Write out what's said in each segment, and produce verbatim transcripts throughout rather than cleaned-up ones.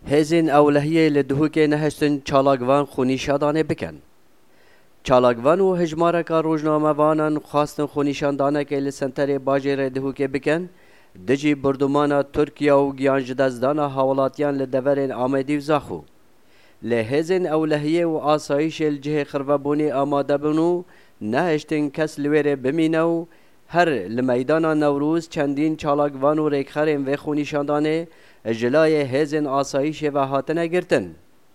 هزین اولهیه لدهوک نهشتن چالاگوان خونیشادانه بکن. چالاگوان و هجمارک روزنامه وانان خواستن خونیشاندانه که لسنتر باجر دهوک بکن دجی بردمان ترکیه و گیانجدازدان حوالاتیان لدورین آمدی و زاخو. لهزین اولهیه و آسایش الجه خربابونی آماده بنو نهشتن کس لویره بمینو هر لمیدان نوروز چندین چالاگوان و ریکخرین و خونیشاندانه جلای هزین آسایش و هاتنه گرتن.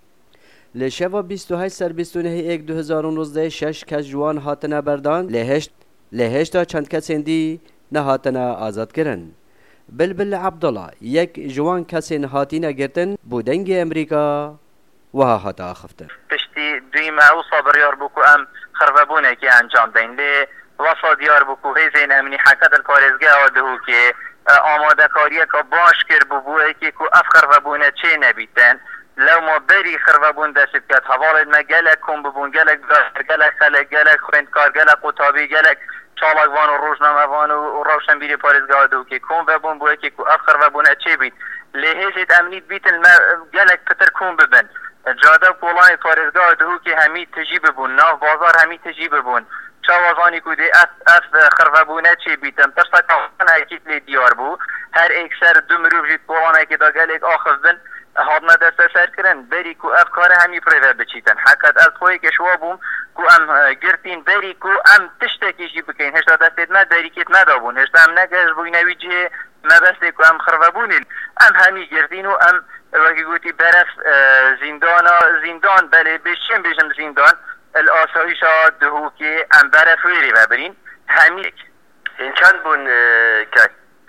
لشوا بیست و هشت سر بیست و نه یک دو هزار و نوزده شش کس جوان هاتنه بردان لهشت لهشتا چند کسین دی نه هاتنه آزاد کرن. بلبل عبدالله یک جوان کسین هاتینه گرتن بودنگ امریکا و ها هاتا آخفتن. پشتی دویمه و صابریار بکو ام خربابونه که انجام دین لی وصا دیار بکو هزین امنی حکت الپارزگه آدهو که آماده کاریه که باش کر ببوه که که اف خربابونه چه نبیتن لو ما بری خربابون دست بکت حوالد ما گلک کن ببون گلک دار گلک خلق گلک خویندکار گلک قطابی گلک چالاگوان و روزنامه وان و روشن بیری پارزگه آدهو که کن ببون بوه که که اف خربابونه چه بیت لحیزت امنیت بیتن گلک پتر کن ببن جاده کولای پارزگاه دهو که همی تجیب بون ناف بازار همی تجیب بون چاوازانی که دی اف اف خربابونه چی بیتم ترسا کان هکیت لی دیار بو هر ایک سر دو مروف جید کولانه که دا گلک آخف بن هادنا دست سر کرن بری که اف کار همی پریوه بچیتن حقیقت از خوی که شوا بوم که ام گرتین بری که ام تشتکی جی بکین هشتا دستید ما بری کت ندابون هشتا ام نگهش بوی نوی جه مبسته که ام خربابونی ام همی گرتین و ام وقتی گویی برف زندان زندان بله بشیم بشیم زندان الآسایش دهو که ام برف ویری ببرین همیک این چند بون که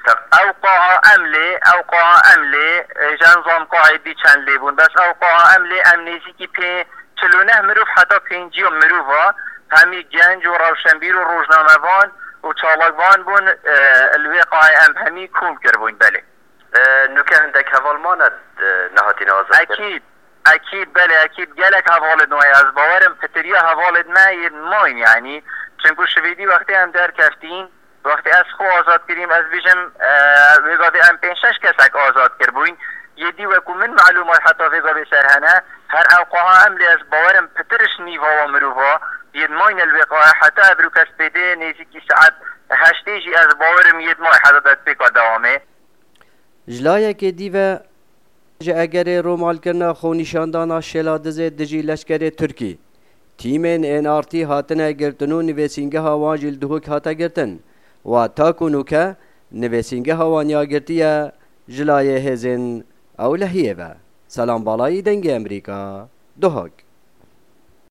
اوقاع عمله اوقاع عمله جنظام قاعدی چند لیبون بس اوقاع عمله امنیزی که پی چلونه مروف حتی پینجی و مروفا همی گنج و روشنبیر و روزنامه وان و چالاگوان بون الوقاع ام همی کوم کربون بله نوکه هندک حوال ماند نهاتین آزاد اکید اکید بله اکید گلک حوالت نوی از باورم پتریه حوالت نوی ماین یعنی چنکو شویدی وقتی هم در کفتین وقتی از خو آزاد کریم از بیشم ویگاده ام پین شش کسک آزاد کربوین یدی وکو من معلومات حتی ویگاده سرهنه هر اوقاها عملی از باورم پترش نیوا و مروفا ید ماین الوقاها حتی ابرو کس بده نیزی که ساعت هشتیجی از باورم ید مای حدادت بکا دوامه جلایه که دیوه جه اگر رومال کرنا خونیشاندانا شلادزه دجی لشکر ترکی تیمین این آرتی هاتنه گرتنو نویسینگه هاوان جل دهوک هاته گرتن و تا کنو که نویسینگه هاوان یا گرتیه جلایه هزین اولهیه و سلام بالایی دنگ امریکا دهوک